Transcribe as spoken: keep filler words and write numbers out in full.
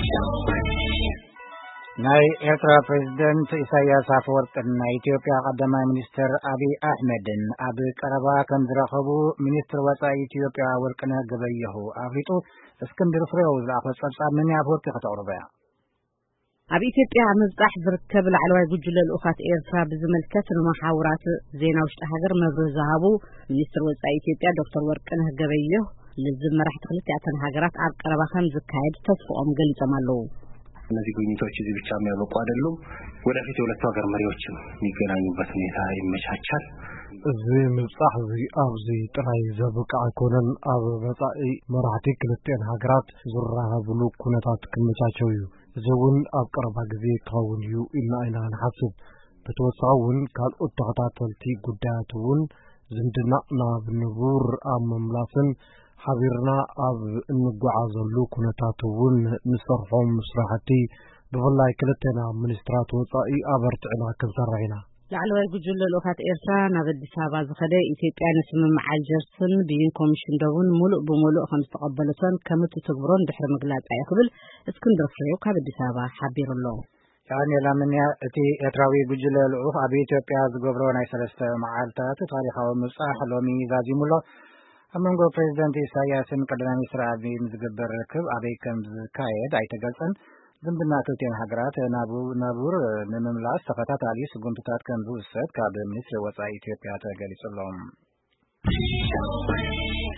ናይ ኤርትራ ፕሬዝዳንት ኢሳያስ አፈወርቅና ኢትዮጵያ ቀዳማይ ሚኒስትር አብይ አህመድን አብ ቀረባ ከም ዝረኸቡ ሚኒስትር ወጻኢ ኢትዮጵያ ወርቅነህ ገበየሁ አፍሪጡ እስክንድር ፍሬው ዝለኣኸ ጸብጻብ ምን አፈወርቂ ከተቕርበያ ኣብ ኢትዮጵያ ምብጻሕ ዝርከብ ላዕለዋይ ጉጅለ ልኡኻት ኤርትራ ብዝመልከት ንመሓውራት ዜና ውሽጢ ሃገር መብርህ ዝሃቡ ሚኒስትር ወጻኢ ኢትዮጵያ ዶክተር ወርቅነህ ገበየሁ ለዝመራሕቲ ክልቲአተን ሃገራት ኣብ ቀረባ ከም ዝካየድ ተስፋኦም ገሊጾም ኣለዉ። እነዚህ ጉብኝቶች እዚህ ብቻ የሚያበቁ አይደሉም። ወደፊት የሁለቱ ሀገር መሪዎችም የሚገናኙበት ሁኔታ ይመቻቻል። እዚህ ምብጻሕ እዚ ኣብዚ ጥራይ ዘበቃ አይኮነን። ኣብ ወጻኢ መራሕቲ ክልቲአን ሃገራት ዝራኸብሉ ኩነታት ክመቻቸው እዩ። እዚ እውን ኣብ ቀረባ ግዜ ክኸውን እዩ ኢልና ኢና ንሓስብ። ብተወሳኺ እውን ካልኦት ተኸታተልቲ ጉዳያት እውን ዝምድና ናብ ንቡር ኣብ ምምላስን ሓቢርና ኣብ እንጓዓዘሉ ኩነታት እውን ንሰርሖም ስራሕቲ ብፍላይ ክልተና ሚኒስትራት ወጻኢ ኣበርቲዕና ክንሰርሕ ኢና። ላዕለዋይ ጉጅለ ልኡኻት ኤርትራ ናብ ኣዲስ ኣበባ ዝኸደ ኢትዮጵያ ንስምምዕ ኣልጀርስን ቢን ኮሚሽን ደቡን ሙሉእ ብሙሉእ ከም ዝተቐበለቶን ከም እትትግብሮን ድሕሪ ምግላጻ ክብል እስክንድር ፍሬው ካብ ኣዲስ ኣበባ ሓቢሩ ኣሎ። ዳንኤል አምንያ እቲ ኤርትራዊ ጉጅለ ልኡኽ ኣብ ኢትዮጵያ ዝገብሮ ናይ ሰለስተ መዓልታት ታሪኻዊ ምብጻሕ ሎሚ ዛዚሙሎ ኣብ መንጎ ፕሬዝዳንት ኢሳያስን ቀዳማይ ሚኒስትር አብይን ዝግበር ርክብ ኣበይ ከም ዝካየድ ኣይተገልጸን። ዝምድና ክልቲአን ሃገራት ናቡር ንምምላስ ተኸታታሊ ስጉምትታት ከም ዝውሰድ ካብ ሚኒስትሪ ወጻኢ ኢትዮጵያ ተገሊጹሎም።